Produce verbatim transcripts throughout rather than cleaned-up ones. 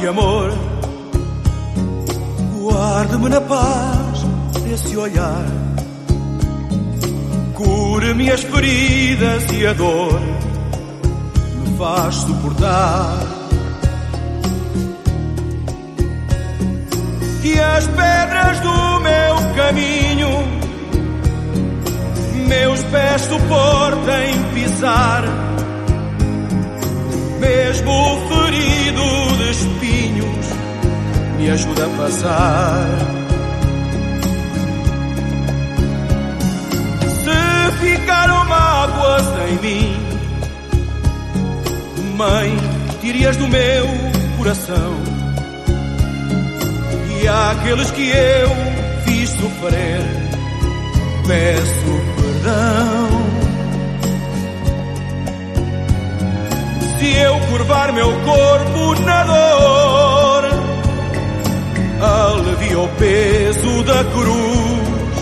de amor, guarde-me na paz desse olhar, cure-me as feridas e a dor me faz suportar. Que as pedras do meu caminho meus pés suportem pisar, mesmo ferido de espinhos me ajuda a passar. Se ficaram mágoas em mim, Mãe, tire-as do meu coração, e àqueles que eu fiz sofrer peço perdão. Se eu curvar meu corpo na dor, alivia o peso da cruz.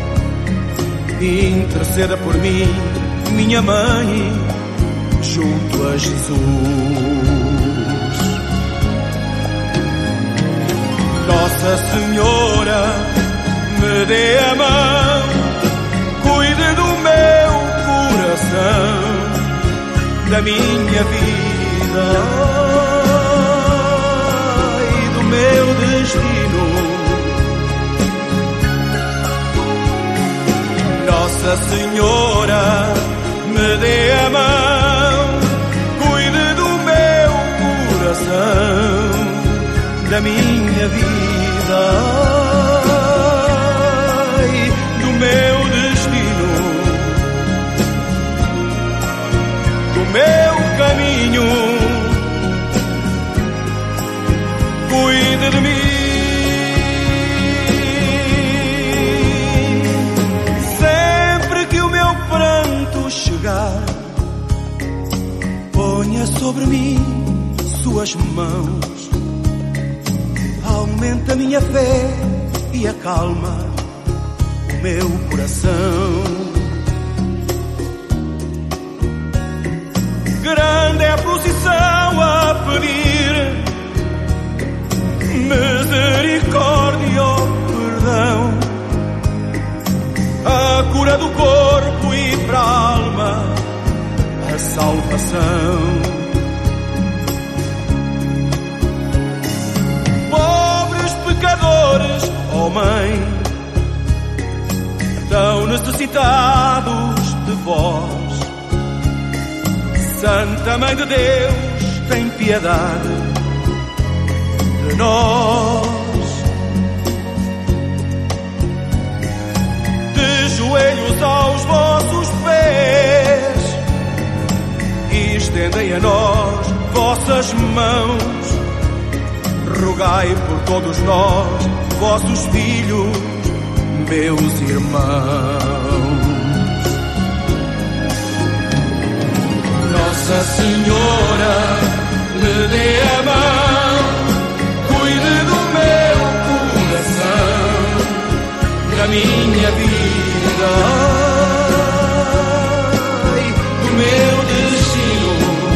Interceda por mim, minha mãe, junto a Jesus. Nossa Senhora, me dê a mão, cuide do meu coração, da minha vida e do meu destino. Nossa Senhora, me dê a mão, cuide do meu coração, da minha vida e do meu destino, do meu caminho, cuide de mim. Sempre que o meu pranto chegar, ponha sobre mim suas mãos, aumenta a minha fé e acalma o meu coração. Grande é a procissão a pedir misericórdia, perdão, a cura do corpo e para a alma a salvação. Pecadores, ó Mãe, tão necessitados de vós. Santa Mãe de Deus, tem piedade de nós. De joelhos aos vossos pés, e estendei a nós vossas mãos. Rogai por todos nós, vossos filhos, meus irmãos. Nossa Senhora, me dê a mão, cuide do meu coração, da minha vida e do meu destino.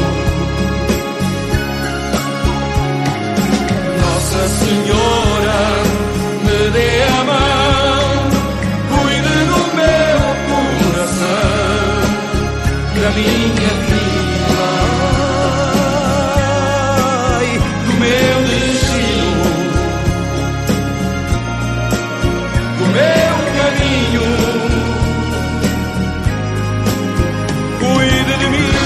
Nossa Senhora, me dê a mão, cuide do meu coração, da minha vida e do meu destino, do meu caminho, cuide de mim.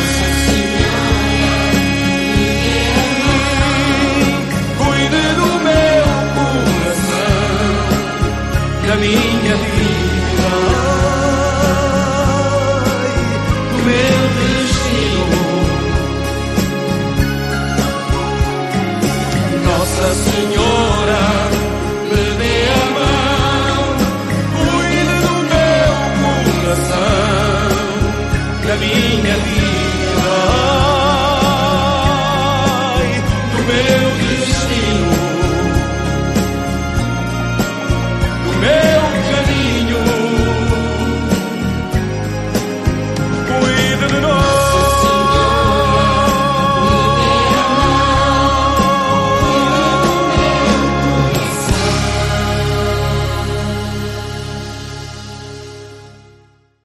Da minha vida, do meu destino. Nossa Senhora,